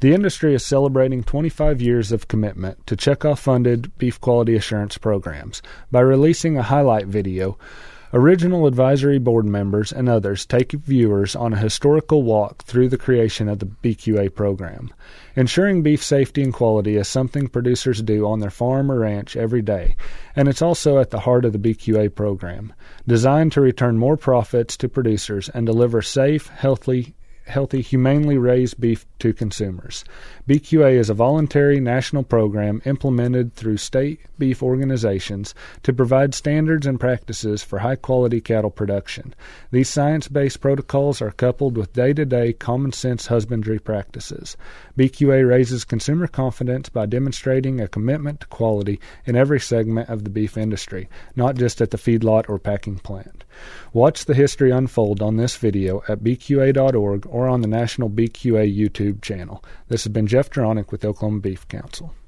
The industry is celebrating 25 years of commitment to checkoff-funded beef quality assurance programs by releasing a highlight video. Original advisory board members and others take viewers on a historical walk through the creation of the BQA program. Ensuring beef safety and quality is something producers do on their farm or ranch every day, and it's also at the heart of the BQA program, designed to return more profits to producers and deliver safe, healthy, humanely raised beef to consumers. BQA is a voluntary national program implemented through state beef organizations to provide standards and practices for high-quality cattle production. These science-based protocols are coupled with day-to-day common-sense husbandry practices. BQA raises consumer confidence by demonstrating a commitment to quality in every segment of the beef industry, not just at the feedlot or packing plant. Watch the history unfold on this video at bqa.org or on the National BQA YouTube channel. This has been Jeff Juronic with Oklahoma Beef Council.